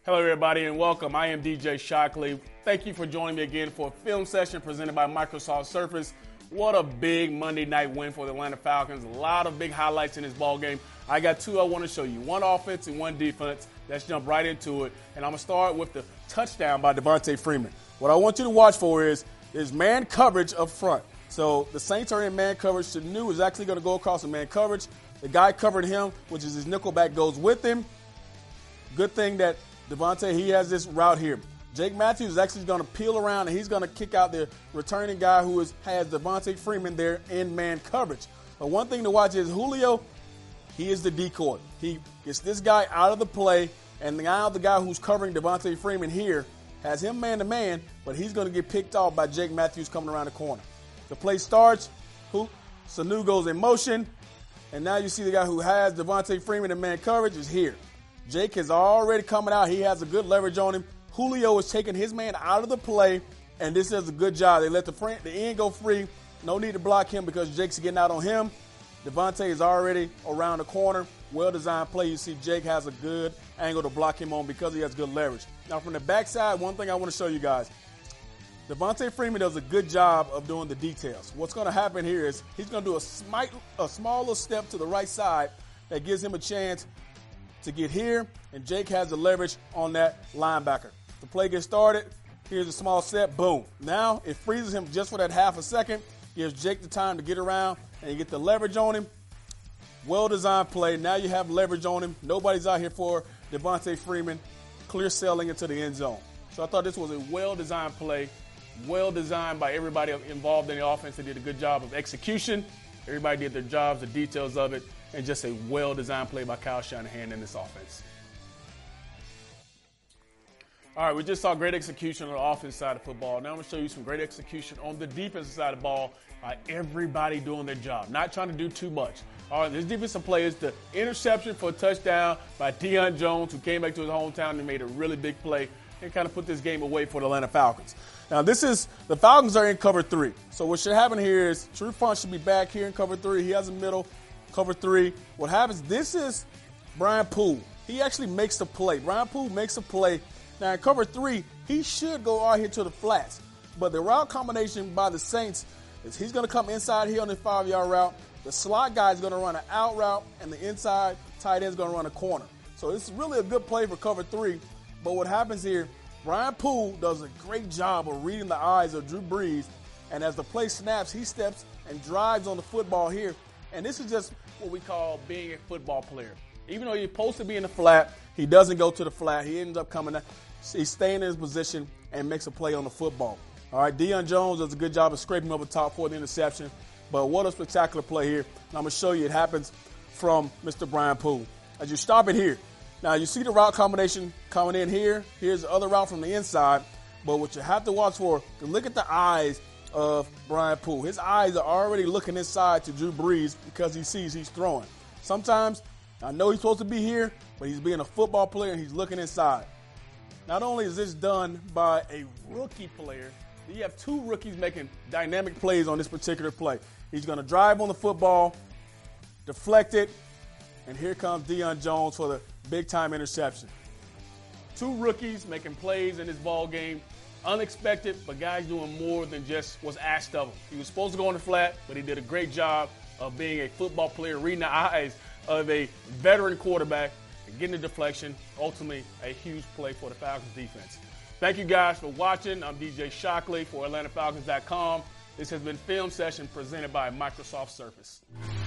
Hello, everybody, and welcome. I am DJ Shockley. Thank you for joining me again for a film session presented by Microsoft Surface. What a big Monday night win for the Atlanta Falcons. A lot of big highlights in this ball game. I got two I want to show you, one offense and one defense. Let's jump right into it. And I'm going to start with the touchdown by Devontae Freeman. What I want you to watch for is man coverage up front. So the Saints are in man coverage. Sanu is actually going to go across in man coverage. The guy covering him, which is his nickelback, goes with him. Good thing that Devontae, he has this route here. Jake Matthews is actually going to peel around, and he's going to kick out the returning guy who has Devontae Freeman there in man coverage. But one thing to watch is Julio, he is the decoy. He gets this guy out of the play, and now the guy who's covering Devontae Freeman here has him man-to-man, but he's going to get picked off by Jake Matthews coming around the corner. The play starts, Sanu goes in motion, and now you see the guy who has Devontae Freeman in man coverage is here. Jake is already coming out. He has a good leverage on him. Julio is taking his man out of the play, and this is a good job. They let the end go free. No need to block him because Jake's getting out on him. Devontae is already around the corner. Well-designed play. You see Jake has a good angle to block him on because he has good leverage. Now, from the backside, one thing I want to show you guys. Devontae Freeman does a good job of doing the details. What's going to happen here is he's going to do a small little step to the right side that gives him a chance to get here, and Jake has the leverage on that linebacker. The play gets started. Here's a small step. Boom. Now it freezes him just for that half a second. Gives Jake the time to get around, and you get the leverage on him. Well-designed play. Now you have leverage on him. Nobody's out here for Devontae Freeman. Clear sailing into the end zone. So I thought this was a well-designed play. Well-designed by everybody involved in the offense. They did a good job of execution. Everybody did their jobs, the details of it, and just a well-designed play by Kyle Shanahan in this offense. All right, we just saw great execution on the offense side of football. Now I'm going to show you some great execution on the defensive side of the ball by everybody doing their job, not trying to do too much. All right, this defensive play is the interception for a touchdown by Deion Jones, who came back to his hometown and made a really big play and kind of put this game away for the Atlanta Falcons. Now, the Falcons are in cover 3. So what should happen here is Sharif Hunt should be back here in cover 3. He has a middle, cover 3. What happens, this is Brian Poole. He actually makes the play. Brian Poole makes a play. Now, in cover 3, he should go out here to the flats. But the route combination by the Saints is he's going to come inside here on the 5-yard route. The slot guy is going to run an out route, and the inside tight end is going to run a corner. So this is really a good play for cover 3. But what happens here, Brian Poole does a great job of reading the eyes of Drew Brees. And as the play snaps, he steps and drives on the football here. And this is just what we call being a football player. Even though you're supposed to be in the flat, he doesn't go to the flat. He ends up coming out. He's staying in his position and makes a play on the football. All right, Deion Jones does a good job of scraping up the top for the interception. But what a spectacular play here. And I'm going to show you it happens from Mr. Brian Poole. As you stop it here. Now, you see the route combination coming in here. Here's the other route from the inside. But what you have to watch for, look at the eyes of Brian Poole. His eyes are already looking inside to Drew Brees because he sees he's throwing. Sometimes, I know he's supposed to be here, but he's being a football player and he's looking inside. Not only is this done by a rookie player, you have two rookies making dynamic plays on this particular play. He's going to drive on the football, deflect it, and here comes Deion Jones for the big-time interception. Two rookies making plays in this ball game. Unexpected, but guys doing more than just what's asked of him. He was supposed to go on the flat, but he did a great job of being a football player, reading the eyes of a veteran quarterback and getting the deflection. Ultimately, a huge play for the Falcons defense. Thank you guys for watching. I'm DJ Shockley for AtlantaFalcons.com. This has been Film Session presented by Microsoft Surface.